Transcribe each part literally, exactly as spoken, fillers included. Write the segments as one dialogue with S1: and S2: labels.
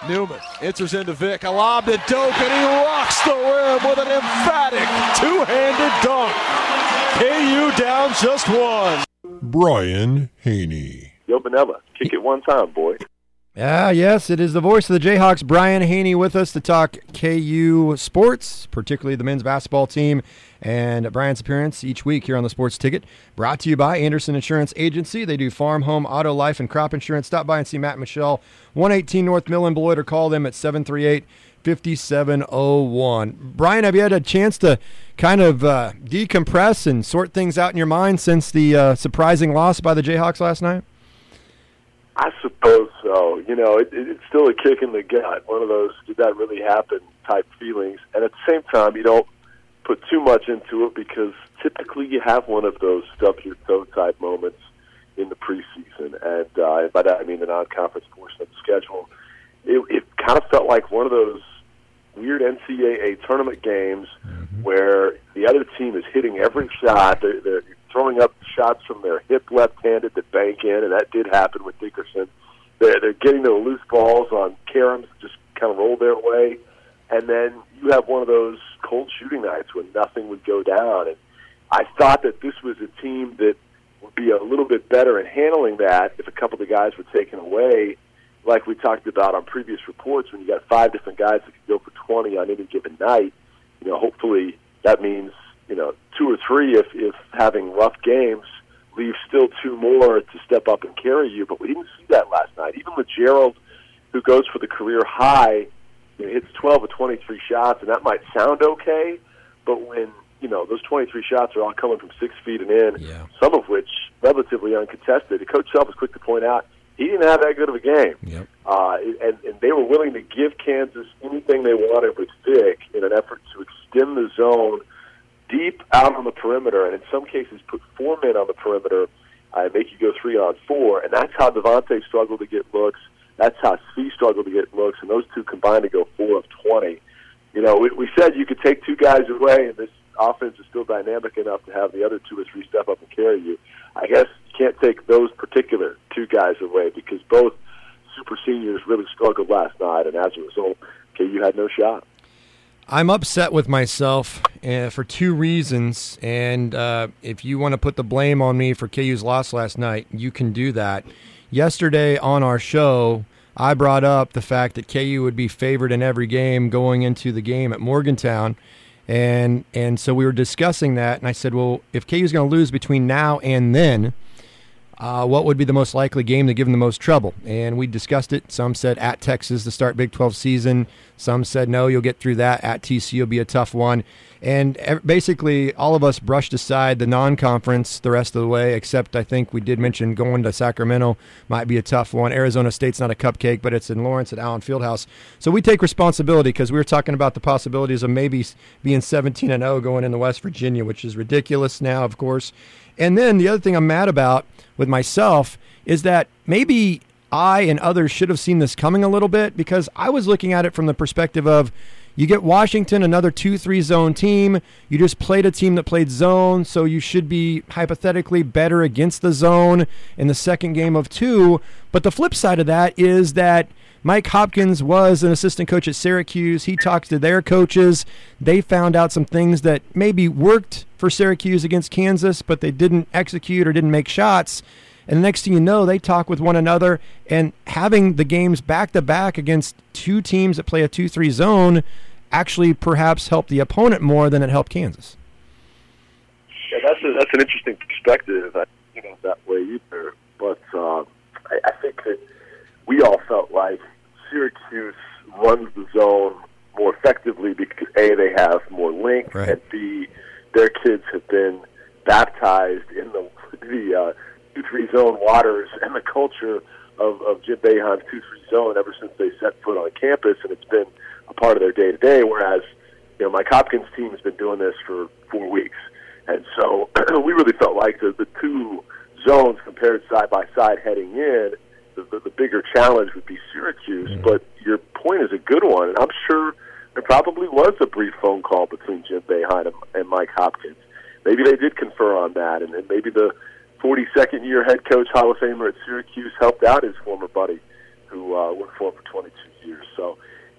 S1: Newman enters into Vic, a lob to Doak, and he rocks the rim with an emphatic two-handed dunk. K U down just one.
S2: Brian Haney.
S3: Yo, Benella, kick it one time, boy.
S4: Ah, yes, it is the voice of the Jayhawks, Brian Haney, with us to talk K U sports, particularly the men's basketball team, and Brian's appearance each week here on the Sports Ticket, brought to you by Anderson Insurance Agency. They do farm, home, auto, life, and crop insurance. Stop by and see Matt and Michelle, one eighteen North Mill in Beloit, or call them at seven three eight, five seven zero one. Brian, have you had a chance to kind of uh, decompress and sort things out in your mind since the uh, surprising loss by the Jayhawks last night?
S3: I suppose so. You know, it, it, it's still a kick in the gut, one of those did that really happen type feelings. And at the same time, you don't put too much into it because typically you have one of those stub-your-toe type moments in the preseason. And uh, by that I mean the non-conference portion of the schedule. It, it kind of felt like one of those weird N C double A tournament games mm-hmm. where the other team is hitting every shot. They're, they're throwing up shots from their hip left-handed that bank in, and that did happen with Dickerson. They're, they're getting the loose balls on caroms that just kind of roll their way, and then you have one of those cold shooting nights when nothing would go down. And I thought that this was a team that would be a little bit better in handling that if a couple of the guys were taken away, like we talked about on previous reports, when you got five different guys that could go for twenty on any given night. You know, hopefully that means, you know, two or three if, if having rough games leaves still two more to step up and carry you. But we didn't see that last night. Even with Gerald, who goes for the career high, you know, hits twelve of twenty-three shots, and that might sound okay, but when, you know, those twenty-three shots are all coming from six feet and in,
S4: yeah.
S3: some of which relatively uncontested. Coach Self was quick to point out he didn't have that good of a game.
S4: Yep.
S3: Uh, and, and they were willing to give Kansas anything they wanted with Vic in an effort to extend the zone deep out on the perimeter, and in some cases put four men on the perimeter uh, and make you go three on four. And that's how Devontae struggled to get looks. That's how Svi struggled to get looks, and those two combined to go four of twenty. You know, we, we said you could take two guys away, and this offense is still dynamic enough to have the other two or three step up and carry you. I guess you can't take those particular two guys away because both super seniors really struggled last night, and as a result, K U had no shot.
S4: I'm upset with myself uh, for two reasons, and uh, if you want to put the blame on me for K U's loss last night, you can do that. Yesterday on our show, I brought up the fact that K U would be favored in every game going into the game at Morgantown, and and so we were discussing that, and I said, well, if K U's going to lose between now and then, Uh, what would be the most likely game to give them the most trouble? And we discussed it. Some said at Texas to start Big twelve season. Some said, no, you'll get through that. At T C U will be a tough one. And basically all of us brushed aside the non-conference the rest of the way, except I think we did mention going to Sacramento might be a tough one. Arizona State's not a cupcake, but it's in Lawrence at Allen Fieldhouse. So we take responsibility because we were talking about the possibilities of maybe being seventeen and oh going into West Virginia, which is ridiculous now, of course. And then the other thing I'm mad about with myself is that maybe I and others should have seen this coming a little bit, because I was looking at it from the perspective of you get Washington, another two three zone team. You just played a team that played zone, so you should be hypothetically better against the zone in the second game of two. But the flip side of that is that Mike Hopkins was an assistant coach at Syracuse. He talked to their coaches. They found out some things that maybe worked for Syracuse against Kansas, but they didn't execute or didn't make shots. And the next thing you know, they talk with one another, and having the games back-to-back against two teams that play a two three zone actually perhaps helped the opponent more than it helped Kansas.
S3: Yeah, that's a, that's an interesting perspective. I don't think that way either. But uh, I, I think that we all felt like Syracuse runs the zone more effectively because, A, they have more length,
S4: right,
S3: and B, their kids have been baptized in the the uh, two three zone waters and the culture of, of Jim Boeheim's two three zone ever since they set foot on campus, and it's been a part of their day-to-day, whereas, you know, Mike Hopkins' team has been doing this for four weeks. And so we really felt like the, the two zones compared side by side heading in, the, the, the bigger challenge would be Syracuse. Mm-hmm. But your point is a good one, and I'm sure there probably was a brief phone call between Jim Boeheim and, and Mike Hopkins. Maybe they did confer on that, and, and maybe the forty-second year head coach, Hall of Famer at Syracuse, helped out his former buddy who uh, worked for him for twenty-two years. So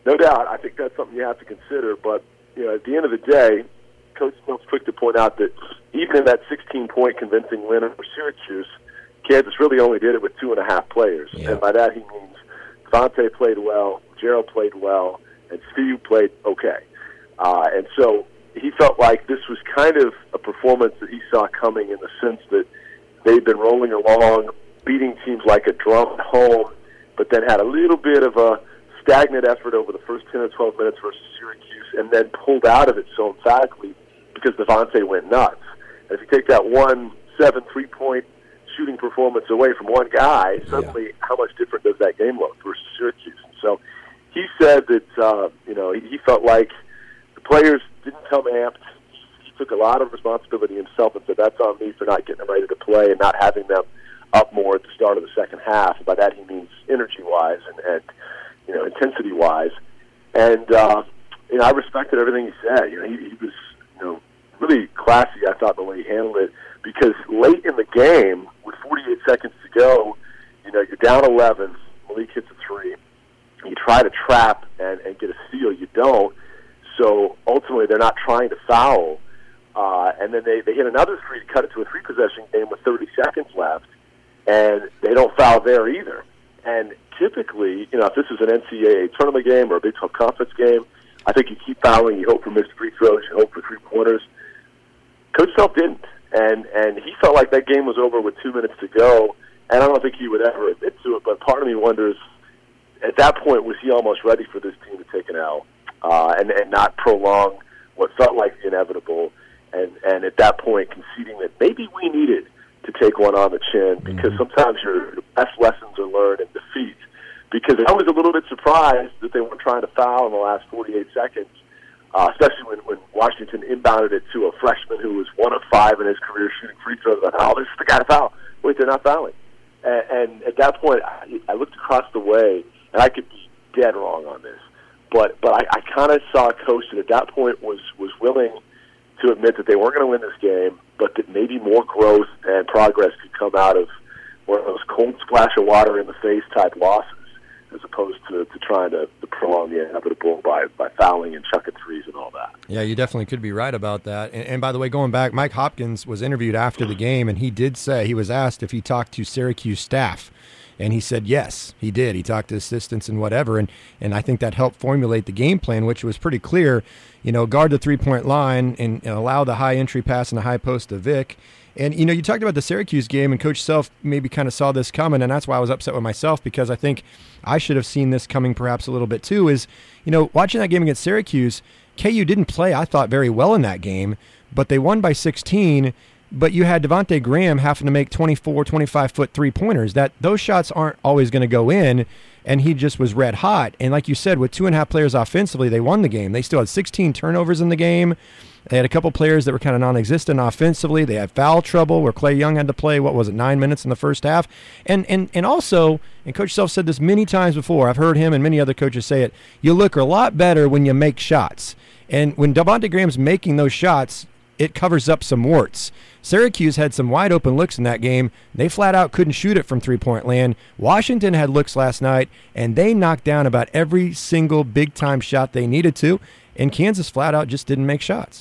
S3: no doubt, I think that's something you have to consider. But you know, at the end of the day, Coach Snell's quick to point out that even in that sixteen-point convincing win over Syracuse, Kansas really only did it with two and a half players.
S4: Yeah.
S3: And by that he means Devontae played well, Gerald played well, and Sviu played okay. Uh, and so he felt like this was kind of a performance that he saw coming in the sense that they'd been rolling along, beating teams like a drum at home, but then had a little bit of a stagnant effort over the first ten or twelve minutes versus Syracuse, and then pulled out of it so emphatically because Devontae went nuts. And if you take that one seven three-point shooting performance away from one guy, suddenly yeah. how much different does that game look versus Syracuse? And so he said that uh, you know he, he felt like the players didn't come amped. He took a lot of responsibility himself and said, that's on me for not getting them ready to play and not having them up more at the start of the second half. And by that he means energy-wise and, and you know, intensity-wise. And uh, you know, I respected everything he said. You know, he, he was you know really classy, I thought, the way he handled it, because late in the game, with forty-eight seconds to go, you know, you're down eleven. Malik hits a three. You try to trap and, and get a steal. You don't. So ultimately, they're not trying to foul. Uh, and then they, they hit another three to cut it to a three-possession game with thirty seconds left, and they don't foul there either. And typically, you know, if this is an N C double A tournament game or a Big twelve conference game, I think you keep fouling, you hope for missed free throws, you hope for three-pointers. Coach Self didn't, and, and he felt like that game was over with two minutes to go, and I don't think he would ever admit to it, but part of me wonders, at that point, was he almost ready for this team to take an L uh, and, and not prolong what felt like the inevitable, and, and at that point conceding that maybe we needed to take one on the chin, because mm-hmm. sometimes your best lessons are learned in defeat. Because I was a little bit surprised that they weren't trying to foul in the last forty-eight seconds, uh, especially when, when Washington inbounded it to a freshman who was one of five in his career shooting free throws. I thought, oh, this is the guy to foul. Wait, they're not fouling. And, and at that point, I, I looked across the way, and I could be dead wrong on this, but but I, I kind of saw a coach that at that point was, was willing to admit that they weren't going to win this game, but that maybe more growth and progress could come out of one of those cold splash of water in the face type losses, as opposed to, to trying to, to prolong the inevitable by, by fouling and chucking threes and all that.
S4: Yeah, you definitely could be right about that. And, and by the way, going back, Mike Hopkins was interviewed after the game, and he did say, he was asked if he talked to Syracuse staff. And he said, yes, he did. He talked to assistants and whatever. And, and I think that helped formulate the game plan, which was pretty clear. You know, guard the three-point line and, and allow the high entry pass and the high post to Vic. And, you know, you talked about the Syracuse game, and Coach Self maybe kind of saw this coming, and that's why I was upset with myself, because I think I should have seen this coming perhaps a little bit too, is, you know, watching that game against Syracuse, K U didn't play, I thought, very well in that game, but they won by sixteen. But you had Devontae Graham having to make twenty-four, twenty-five-foot three-pointers. That those shots aren't always going to go in, and he just was red hot. And like you said, with two and a half players offensively, they won the game. They still had sixteen turnovers in the game. They had a couple players that were kind of non-existent offensively. They had foul trouble where Clay Young had to play, what was it, nine minutes in the first half. And and and also, and Coach Self said this many times before, I've heard him and many other coaches say it, you look a lot better when you make shots. And when Devontae Graham's making those shots, it covers up some warts. Syracuse had some wide open looks in that game. They flat out couldn't shoot it from three-point land. Washington had looks last night, and they knocked down about every single big-time shot they needed to, and Kansas flat out just didn't make shots.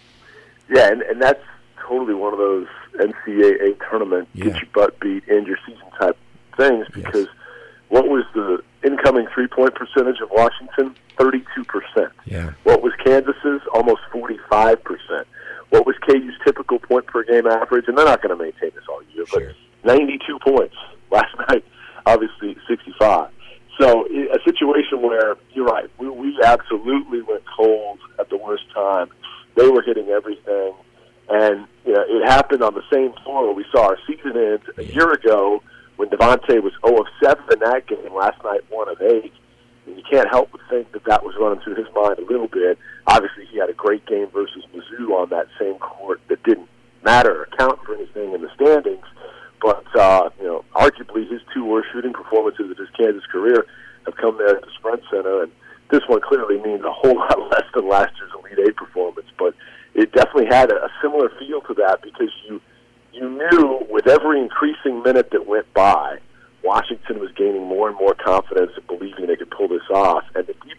S3: Yeah, and, and that's totally one of those N C double A tournament, yeah. get your butt beat, end your season type things, because yes. what was the incoming three-point percentage of Washington? thirty-two percent.
S4: Yeah.
S3: What was Kansas's? Almost forty-five percent. What was K U's typical point per game average? And they're not going to maintain this all year,
S4: sure.
S3: but ninety-two points last night, obviously sixty-five. So a situation where, you're right, we, we absolutely went cold at the worst time. They were hitting everything. And you know, it happened on the same floor where we saw our season end a year ago when Devontae was zero of seven in that game. Last night, one of eight. And you can't help but think that that was running through his mind a little bit. Obviously, he had a great game versus Mizzou on that same court that didn't matter or count for anything in the standings. But, uh, you know, arguably his two worst shooting performances of his Kansas career have come there at the Sprint Center. And this one clearly means a whole lot less than last year's Elite Eight performance. But it definitely had a, a similar feel to that, because you you knew with every increasing minute that went by, Washington was gaining more and more confidence and believing they could pull this off. And the deeper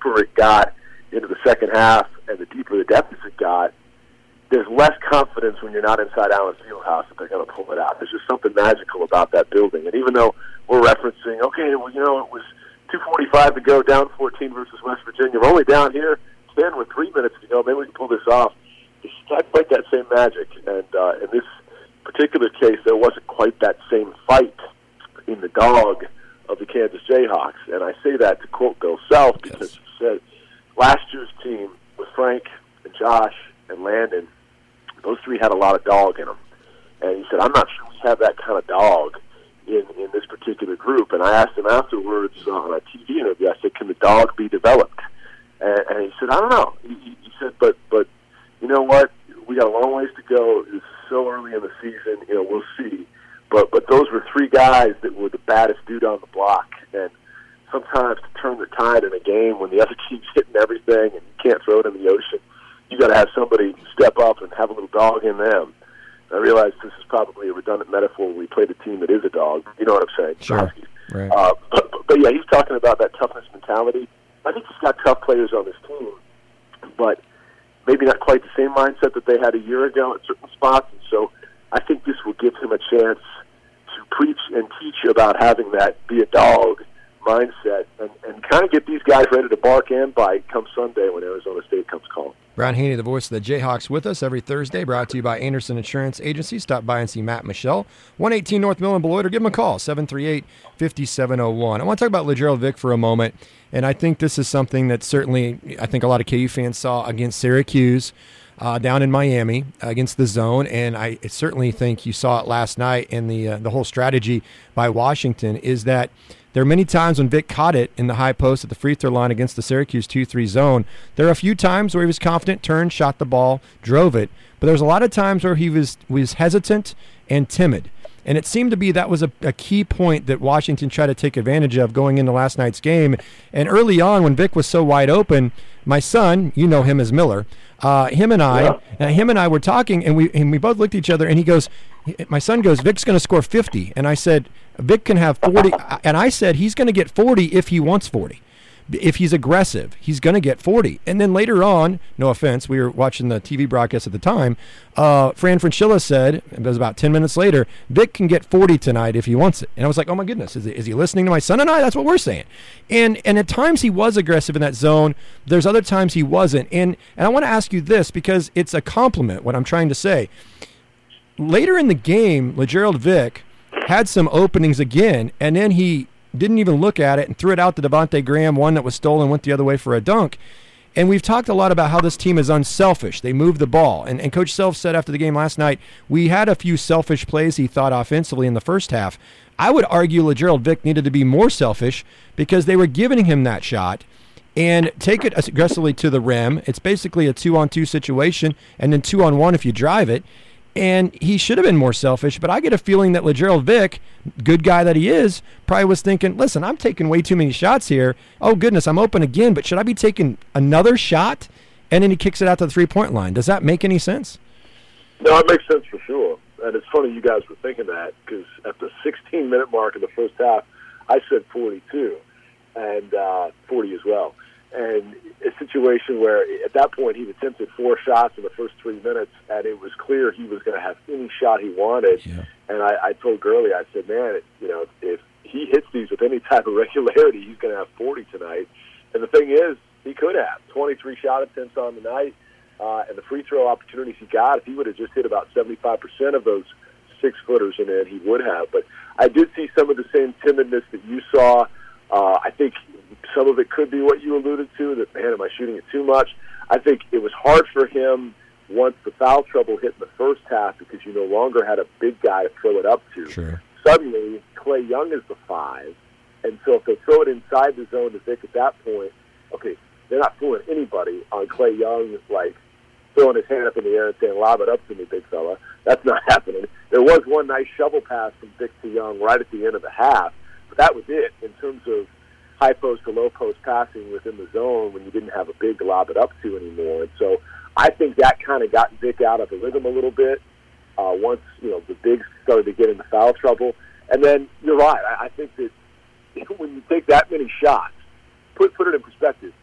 S3: deeper it got into the second half and the deeper the deficit got, there's less confidence when you're not inside Allen Fieldhouse that they're going to pull it out. There's just something magical about that building. And even though we're referencing, okay, well, you know, it was two forty-five to go, down fourteen versus West Virginia. We're only down here ten with three minutes to go. Maybe we can pull this off. It's not quite that same magic. And uh, in this particular case, there wasn't quite that same fight in the dog of the Kansas Jayhawks. And I say that to quote Bill Self because he said last year's team with Frank and Josh and Landon, those three had a lot of dog in them. And he said, I'm not sure we have that kind of dog in, in this particular group. And I asked him afterwards uh, on a T V interview, I said, can the dog be developed? And, and he said, I don't know. He, he said, but, but you know what? We got a long ways to go. It's so early in the season. You know, we'll see. But but those were three guys that were the baddest dude on the block. And sometimes to turn the tide in a game when the other team's hitting everything and you can't throw it in the ocean, you got to have somebody step up and have a little dog in them. I realize this is probably a redundant metaphor when we play the team that is a dog. You know what I'm saying?
S4: Sure. Right.
S3: Uh, but, but, yeah, he's talking about that toughness mentality. I think he's got tough players on this team, but maybe not quite the same mindset that they had a year ago at certain spots. And so I think this will give him a chance to preach and teach about having that be a dog mindset and, and kind of get these guys ready to bark and bite come Sunday when Arizona State comes calling.
S4: Brian Haney, the voice of the Jayhawks, with us every Thursday, brought to you by Anderson Insurance Agency. Stop by and see Matt Michelle, one eighteen North Mill in Beloit, or give him a call, seven three eight, five seven zero one. I want to talk about Lagerald Vick for a moment, and I think this is something that certainly I think a lot of K U fans saw against Syracuse uh, down in Miami against the zone, and I certainly think you saw it last night in the, uh, the whole strategy by Washington is that there are many times when Vick caught it in the high post at the free throw line against the Syracuse two three zone. There are a few times where he was confident, turned, shot the ball, drove it. But there's a lot of times where he was, was hesitant and timid. And it seemed to be that was a, a key point that Washington tried to take advantage of going into last night's game. And early on, when Vick was so wide open, my son, you know him as Miller, uh, him and I, yeah. uh, him and I were talking, and we and we both looked at each other. And he goes, my son goes, Vick's going to score fifty. And I said, Vick can have forty. And I said he's going to get forty if he wants forty. If he's aggressive, he's going to get forty. And then later on, no offense, we were watching the T V broadcast at the time, uh, Fran Fraschilla said, it was about ten minutes later, Vick can get forty tonight if he wants it. And I was like, oh my goodness, is he, is he listening to my son and I? That's what we're saying. And and at times he was aggressive in that zone. There's other times he wasn't. And, and I want to ask you this because it's a compliment, what I'm trying to say. Later in the game, Lagerald Vick had some openings again, and then he didn't even look at it and threw it out to Devontae Graham, one that was stolen, went the other way for a dunk. And we've talked a lot about how this team is unselfish. They move the ball. And, and Coach Self said after the game last night, we had a few selfish plays, he thought, offensively in the first half. I would argue Lagerald Vick needed to be more selfish because they were giving him that shot and take it aggressively to the rim. It's basically a two-on-two situation and then two-on-one if you drive it. And he should have been more selfish, but I get a feeling that Lagerald Vick, good guy that he is, probably was thinking, listen, I'm taking way too many shots here. Oh, goodness, I'm open again, but should I be taking another shot? And then he kicks it out to the three-point line. Does that make any sense?
S3: No, it makes sense for sure. And it's funny you guys were thinking that because at the sixteen-minute mark in the first half, I said forty-two and uh, forty as well. And a situation where at that point he'd attempted four shots in the first three minutes, and it was clear he was going to have any shot he wanted. Yeah. And I, I told Gurley, I said, man, it, you know, if he hits these with any type of regularity, he's going to have forty tonight. And the thing is, he could have twenty-three shot attempts on the night, uh, and the free throw opportunities he got. If he would have just hit about seventy-five percent of those six footers in it, he would have. But I did see some of the same timidness that you saw. Uh, I think some of it could be what you alluded to, that, man, am I shooting it too much? I think it was hard for him once the foul trouble hit in the first half because you no longer had a big guy to throw it up to.
S4: Sure.
S3: Suddenly, Klay Young is the five, and so if they throw it inside the zone to Vick at that point, okay, they're not fooling anybody on Klay Young, like, throwing his hand up in the air and saying, lob it up to me, big fella. That's not happening. There was one nice shovel pass from Vick to Young right at the end of the half, but that was it in terms of high post to low post passing within the zone when you didn't have a big to lob it up to anymore. And so I think that kind of got Vick out of the rhythm a little bit uh, once, you know, the bigs started to get into foul trouble. And then you're right. I, I think that when you take that many shots, put put it in perspective, he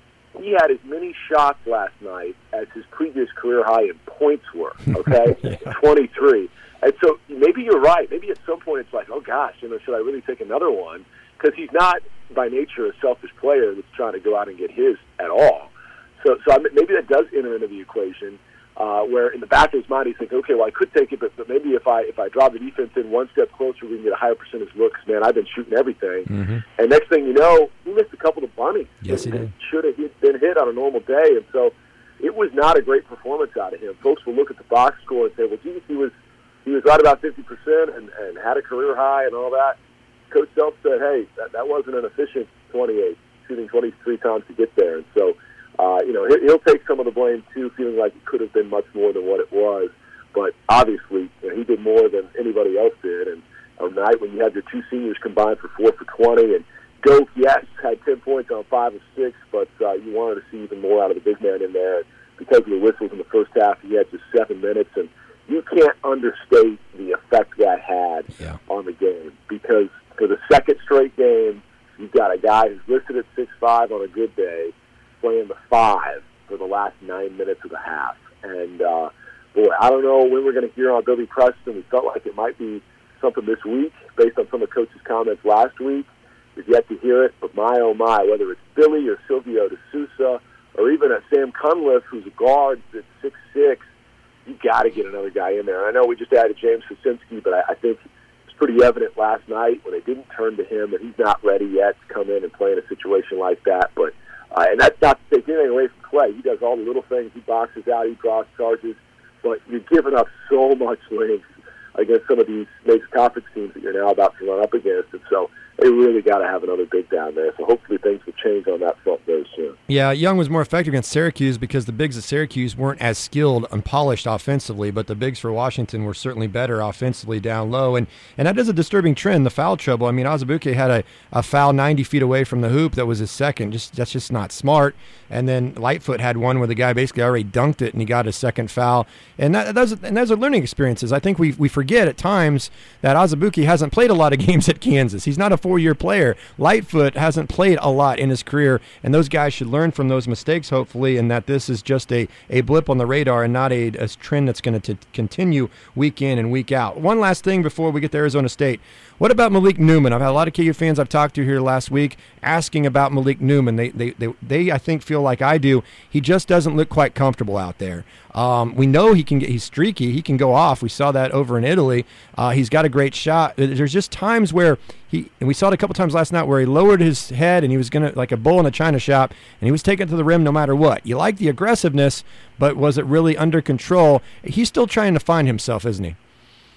S3: he had as many shots last night as his previous career high in points were, okay?
S4: Yeah.
S3: twenty-three. And so maybe you're right. Maybe at some point it's like, oh, gosh, you know, should I really take another one? Because he's not, by nature, a selfish player that's trying to go out and get his at all. So, so I mean, maybe that does enter into the equation, uh, where in the back of his mind he's thinking, okay, well, I could take it, but, but maybe if I if I draw the defense in one step closer, we can get a higher percentage looks. Man, I've been shooting everything.
S4: Mm-hmm.
S3: And next thing you know, he missed a couple of bunnies.
S4: Yes, he did.
S3: Should have been hit on a normal day. And so it was not a great performance out of him. Folks will look at the box score and say, well, geez, he was he was right about fifty percent and, and had a career high and all that. Coach Self said, hey, that, that wasn't an efficient twenty-eight, shooting twenty-three times to get there. And so, uh, you know, he'll, he'll take some of the blame, too, feeling like it could have been much more than what it was. But obviously, you know, he did more than anybody else did. And a night when you had your two seniors combined for four for twenty, and Goke, yes, had ten points on five of six, but uh, you wanted to see even more out of the big man in there. Because of the whistles in the first half, he had just seven minutes, and you can't understate the effect that had
S4: yeah.
S3: on the game. Because for the second straight game, you've got a guy who's listed at six five on a good day, playing the five for the last nine minutes of the half. And, uh, boy, I don't know when we're going to hear on Billy Preston. We felt like it might be something this week, based on some of Coach's comments last week. We've yet to hear it, but my, oh, my, whether it's Billy or Silvio De Sousa or even a Sam Cunliffe, who's a guard at six six, you got to get another guy in there. I know we just added James Kosinski, but I, I think it's pretty evident last night when they didn't turn to him that he's not ready yet to come in and play in a situation like that. But uh, and that's not to take anything away from Clay. He does all the little things. He boxes out. He draws charges. But you're giving up so much length against some of these major conference teams that you're now about to run up against. And so they really got to have another big down there. So hopefully things will change on that front very soon.
S4: Yeah, Young was more effective against Syracuse because the bigs at Syracuse weren't as skilled and polished offensively, but the bigs for Washington were certainly better offensively down low. And and that is a disturbing trend, the foul trouble. I mean, Azubuike had a, a foul ninety feet away from the hoop that was his second. Just That's just not smart. And then Lightfoot had one where the guy basically already dunked it and he got a second foul. And that, those, and those are learning experiences. I think we we forget at times that Azubuike hasn't played a lot of games at Kansas. He's not a four-year player. Lightfoot hasn't played a lot in his career, and those guys should learn from those mistakes, hopefully, and that this is just a, a blip on the radar and not a, a trend that's going to continue week in and week out. One last thing before we get to Arizona State. What about Malik Newman? I've had a lot of K U fans I've talked to here last week asking about Malik Newman. They, they, they, they I think, feel like I do. He just doesn't look quite comfortable out there. Um, we know he can get, he's streaky. He can go off. We saw that over in Italy. Uh, he's got a great shot. There's just times where he, and we saw it a couple times last night, where he lowered his head and he was going to, like a bull in a china shop, and he was taking it to the rim no matter what. You like the aggressiveness, but was it really under control? He's still trying to find himself, isn't he?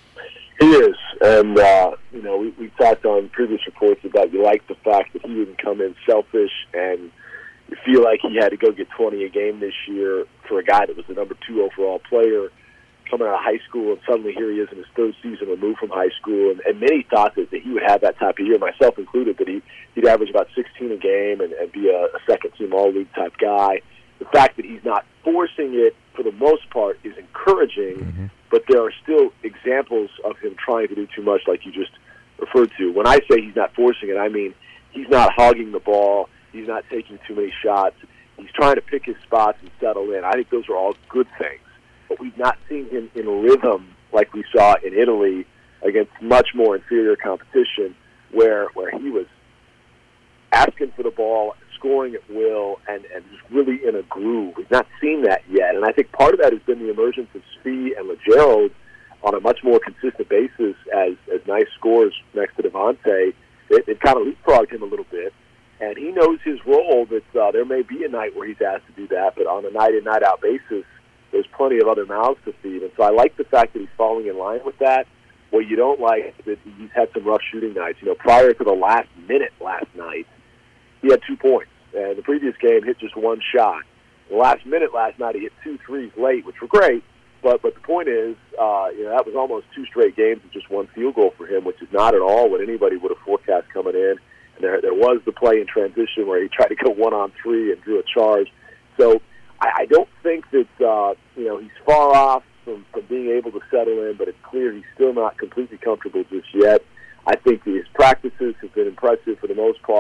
S3: He is, and, uh, you know, we, we talked on previous reports about you like the fact that he didn't come in selfish and you feel like he had to go get twenty a game this year for a guy that was the number two overall player coming out of high school, and suddenly here he is in his third season removed from high school, and, and many thought that, that he would have that type of year, myself included, that he, he'd average about sixteen a game and, and be a, a second-team all-league type guy. The fact that he's not forcing it, for the most part, is encouraging, mm-hmm. but there are still examples of him trying to do too much, like you just referred to. When I say he's not forcing it, I mean he's not hogging the ball, he's not taking too many shots, he's trying to pick his spots and settle in. I think those are all good things, but we've not seen him in rhythm like we saw in Italy against much more inferior competition, where where he was asking for the ball, scoring at will, and, and just really in a groove. We've not seen that yet, and I think part of that has been the emergence of Svi and LeGerald on a much more consistent basis as, as nice scorers next to Devontae. It, it kind of leapfrogged him a little bit, and he knows his role, that uh, there may be a night where he's asked to do that, but on a night-in, night-out basis, there's plenty of other mouths to feed, and so I like the fact that he's falling in line with that. What you don't like is that he's had some rough shooting nights. You know, prior to the last minute last night, he had two points, and the previous game hit just one shot. The last minute last night, he hit two threes late, which were great, but but the point is, uh, you know, that was almost two straight games with just one field goal for him, which is not at all what anybody would have forecast coming in. And there, there was the play in transition where he tried to go one on three and drew a charge. So I, I don't think that uh, you know he's far off from, from being able to settle in, but it's clear he's still not completely comfortable just yet. I think his practices have been impressive for the most part.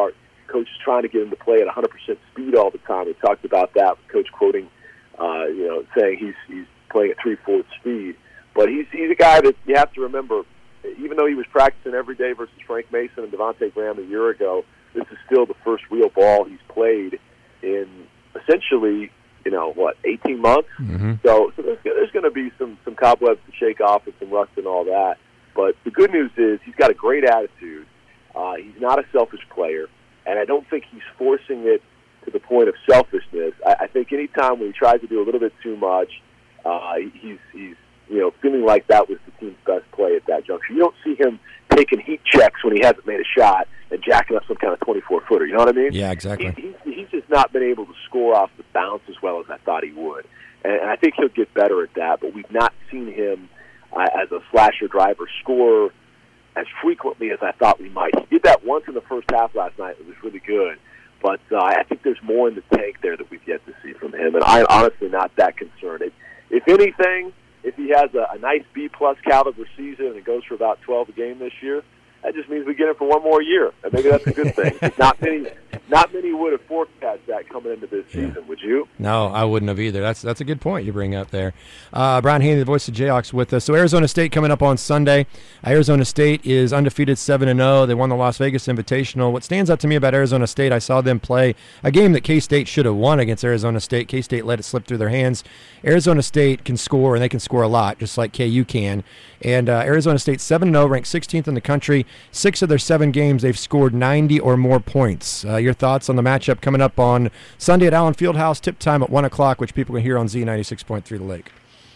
S3: Coach is trying to get him to play at one hundred percent speed all the time. We talked about that with Coach quoting, uh, you know, saying he's he's playing at three-fourths speed. But he's he's a guy that you have to remember, even though he was practicing every day versus Frank Mason and Devontae Graham a year ago, this is still the first real ball he's played in essentially, you know, what, eighteen months?
S4: Mm-hmm.
S3: So, so there's, there's going to be some, some cobwebs to shake off and some rust and all that. But the good news is he's got a great attitude. Uh, he's not a selfish player, and I don't think he's forcing it to the point of selfishness. I, I think any time when he tries to do a little bit too much, uh, he's he's you know feeling like that was the team's best play at that juncture. You don't see him taking heat checks when he hasn't made a shot and jacking up some kind of twenty-four footer. You know what I mean?
S4: Yeah, exactly.
S3: He, he, he's just not been able to score off the bounce as well as I thought he would, and, and I think he'll get better at that. But we've not seen him uh, as a slasher driver score as frequently as I thought we might. He did that once in the first half last night. It was really good. But uh, I think there's more in the tank there that we've yet to see from him, and I'm honestly not that concerned. If, if anything, if he has a, a nice B-plus caliber season and it goes for about twelve a game this year, that just means we get him for one more year, and maybe that's a good thing. Not many, not many would have forecast that coming into this season. Yeah. Would you?
S4: No, I wouldn't have either. That's that's a good point you bring up there. Uh, Brian Haney, the voice of Jayhawks, with us. So Arizona State coming up on Sunday. Arizona State is undefeated seven and oh. They won the Las Vegas Invitational. What stands out to me about Arizona State, I saw them play a game that K-State should have won against Arizona State. K-State let it slip through their hands. Arizona State can score, and they can score a lot, just like K U can. And uh, Arizona State seven and oh, ranked sixteenth in the country. Six of their seven games, they've scored ninety or more points. Uh, your thoughts on the matchup coming up on Sunday at Allen Fieldhouse, tip time at one o'clock, which people can hear on Z ninety-six point three The Lake.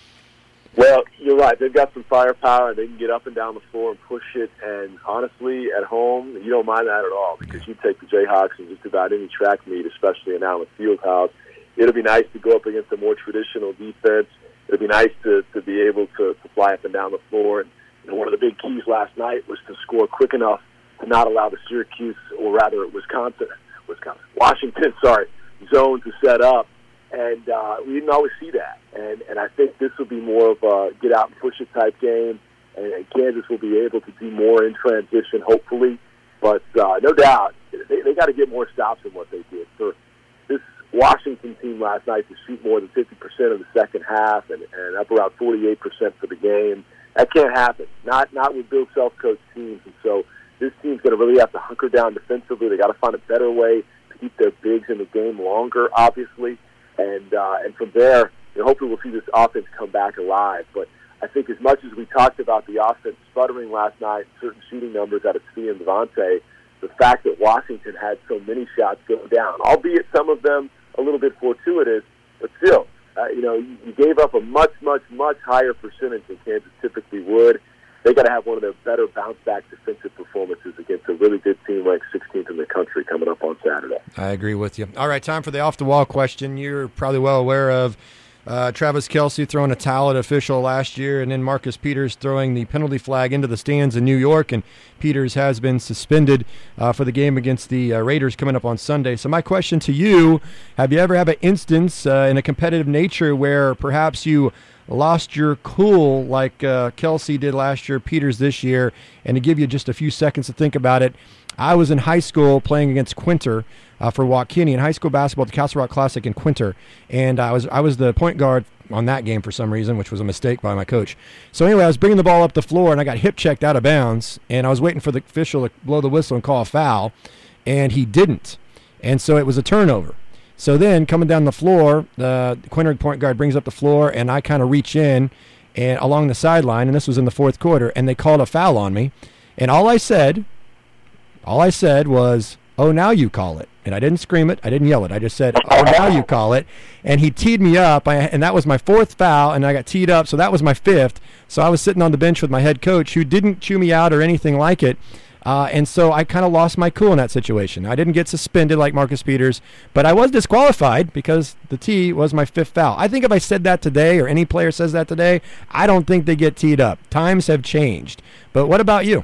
S3: Well, you're right. They've got some firepower. They can get up and down the floor and push it. And honestly, at home, you don't mind that at all because you take the Jayhawks in just about any track meet, especially in Allen Fieldhouse. It'll be nice to go up against a more traditional defense. It'll be nice to, to be able to, to fly up and down the floor. And you know, one of the big keys last night was to score quick enough to not allow the Syracuse, or rather Wisconsin, Wisconsin, Washington, sorry, zone to set up. And uh, we didn't always see that. And and I think this will be more of a get out and push it type game. And, and Kansas will be able to do more in transition, hopefully. But uh, no doubt, they, they got to get more stops than what they did. For this Washington team last night to shoot more than fifty percent of the second half and, and up around forty-eight percent for the game, that can't happen. Not not with Bill Self-coached teams. And so this team's going to really have to hunker down defensively. They got to find a better way to keep their bigs in the game longer, obviously. And uh, and from there, you know, hopefully we'll see this offense come back alive. But I think as much as we talked about the offense sputtering last night, certain shooting numbers out of Svi and Devontae, the fact that Washington had so many shots go down, albeit some of them a little bit fortuitous, but still, uh, you know, you, you gave up a much, much, much higher percentage than Kansas typically would. They got to have one of their better bounce-back defensive performances against a really good team ranked sixteenth in the country coming up on Saturday.
S4: I agree with you. All right, time for the off-the-wall question. You're probably well aware of uh, Travis Kelce throwing a towel at official last year, and then Marcus Peters throwing the penalty flag into the stands in New York, and Peters has been suspended uh, for the game against the uh, Raiders coming up on Sunday. So my question to you, have you ever had an instance uh, in a competitive nature where perhaps you lost your cool like uh, Kelce did last year, Peters this year? And to give you just a few seconds to think about it, I was in high school playing against Quinter uh, for Waukene in high school basketball at the Castle Rock Classic in Quinter, and I was I was the point guard on that game for some reason, which was a mistake by my coach. So anyway, I was bringing the ball up the floor, and I got hip checked out of bounds, and I was waiting for the official to blow the whistle and call a foul, and he didn't, and so it was a turnover. So then, coming down the floor, the Quinter point guard brings up the floor, and I kind of reach in and along the sideline, and this was in the fourth quarter, and they called a foul on me. And all I said, all I said was, "Oh, now you call it." And I didn't scream it. I didn't yell it. I just said, "Oh, now you call it." And he teed me up, I, and that was my fourth foul, and I got teed up, so that was my fifth. So I was sitting on the bench with my head coach, who didn't chew me out or anything like it. Uh, and so I kind of lost my cool in that situation. I didn't get suspended like Marcus Peters, but I was disqualified because the tee was my fifth foul. I think if I said that today, or any player says that today, I don't think they get teed up. Times have changed. But what about you?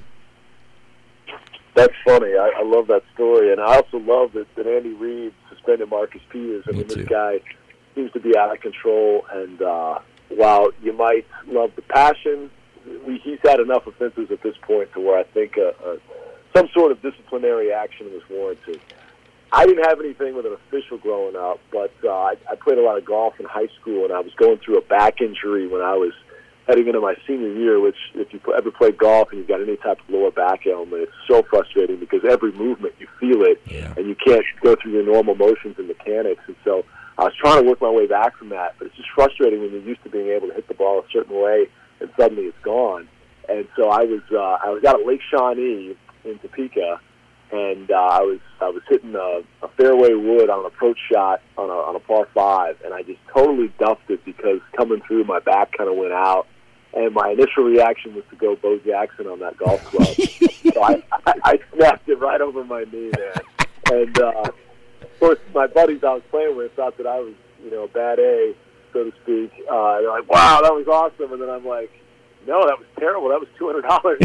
S3: That's funny. I, I love that story, and I also love that, that Andy Reid suspended Marcus Peters. I
S4: Me
S3: mean,
S4: too.
S3: This guy seems to be out of control, and uh, while you might love the passion, we, he's had enough offenses at this point to where I think uh, uh, some sort of disciplinary action was warranted. I didn't have anything with an official growing up, but uh, I, I played a lot of golf in high school, and I was going through a back injury when I was heading into my senior year, which if you ever played golf and you've got any type of lower back ailment, it's so frustrating because every movement you feel it,
S4: yeah.
S3: and you can't go through your normal motions and mechanics. And so I was trying to work my way back from that, but it's just frustrating when you're used to being able to hit the ball a certain way, and suddenly it's gone. And so I was uh, I was out at Lake Shawnee in Topeka, and uh, I was I was hitting a, a fairway wood on an approach shot on a on a par five, and I just totally duffed it because coming through my back kind of went out, and my initial reaction was to go Bo Jackson on that golf club. So I, I I snapped it right over my knee, man. And uh, of course, my buddies I was playing with thought that I was you know bad A, so to speak. Uh, they're like, "Wow, that was awesome," and then I'm like, no, that was terrible. That was two hundred dollars.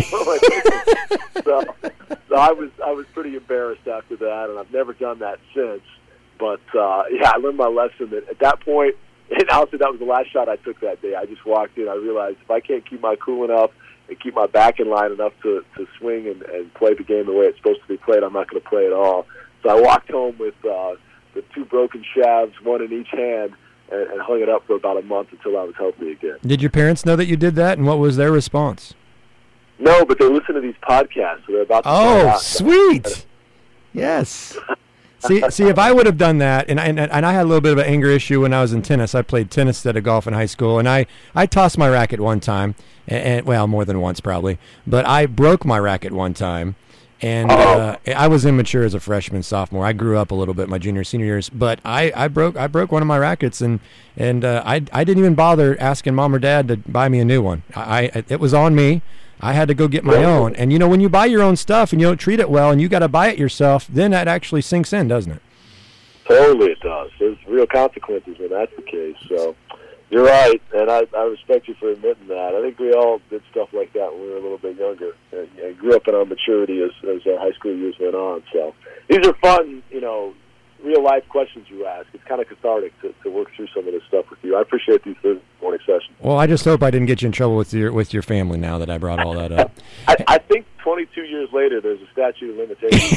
S3: so, so I was I was pretty embarrassed after that, and I've never done that since. But uh, yeah, I learned my lesson that at that point, and honestly, that was the last shot I took that day. I just walked in. I realized if I can't keep my cool enough and keep my back in line enough to, to swing and, and play the game the way it's supposed to be played, I'm not going to play at all. So I walked home with uh, the two broken shafts, one in each hand, and, and hung it up for about a month until I was healthy again.
S4: Did your parents know that you did that, and what was their response?
S3: No, but they listen to these podcasts, so they're about to
S4: Oh,
S3: out.
S4: sweet. Yes. See, see, if I would have done that, and I, and, and I had a little bit of an anger issue when I was in tennis. I played tennis instead of golf in high school, and I, I tossed my racket one time, and, and well, more than once probably, but I broke my racket one time, and uh, I was immature as a freshman, sophomore. I grew up a little bit my junior, senior years, but I, I broke I broke one of my rackets, and and uh, I I didn't even bother asking mom or dad to buy me a new one. I, I it was on me. I had to go get my own. And, you know, when you buy your own stuff and you don't treat it well and you got to buy it yourself, then that actually sinks in, doesn't it?
S3: Totally it does. There's real consequences when that's the case. So you're right, and I, I respect you for admitting that. I think we all did stuff like that when we were a little bit younger and, and grew up in our maturity as, as our high school years went on. So these are fun, you know, real-life questions you ask. It's kind of cathartic to, to work through some of this stuff with you. I appreciate these Thursday morning sessions.
S4: Well, I just hope I didn't get you in trouble with your with your family now that I brought all that up.
S3: I, I think twenty-two years later, there's a statute of limitations.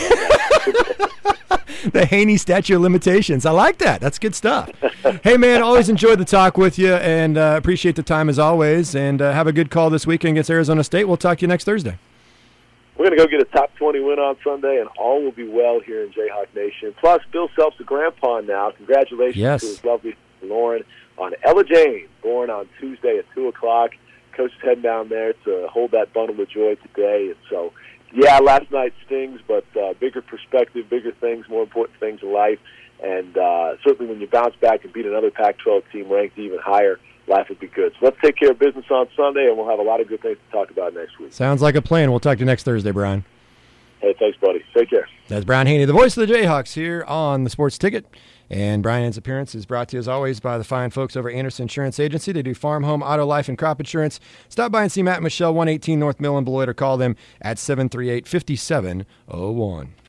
S4: The Haney statute of limitations. I like that. That's good stuff. Hey, man, always enjoyed the talk with you, and uh, appreciate the time as always. And uh, have a good call this weekend against Arizona State. We'll talk to you next Thursday.
S3: We're going to go get a top twenty win on Sunday, and all will be well here in Jayhawk Nation. Plus, Bill Self's a grandpa now. Congratulations
S4: yes.
S3: to his lovely Lauren on Ella Jane, born on Tuesday at two o'clock. Coach is heading down there to hold that bundle of joy today. And so, yeah, last night stings, but uh, bigger perspective, bigger things, more important things in life. And uh, certainly when you bounce back and beat another Pac twelve team ranked even higher, life would be good. So let's take care of business on Sunday, and we'll have a lot of good things to talk about next week.
S4: Sounds like a plan. We'll talk to you next Thursday, Brian.
S3: Hey, thanks, buddy. Take care.
S4: That's Brian Haney, the voice of the Jayhawks here on the Sports Ticket. And Brian's appearance is brought to you, as always, by the fine folks over at Anderson Insurance Agency. They do farm, home, auto, life, and crop insurance. Stop by and see Matt and Michelle, one eighteen North Mill in Beloit, or call them at seven three eight, five seven zero one.